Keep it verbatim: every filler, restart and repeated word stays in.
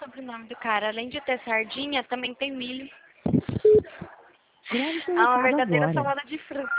sobrenome do cara. Além de ter sardinha, também tem milho. Grave seu É uma recado verdadeira agora. salada de fruta.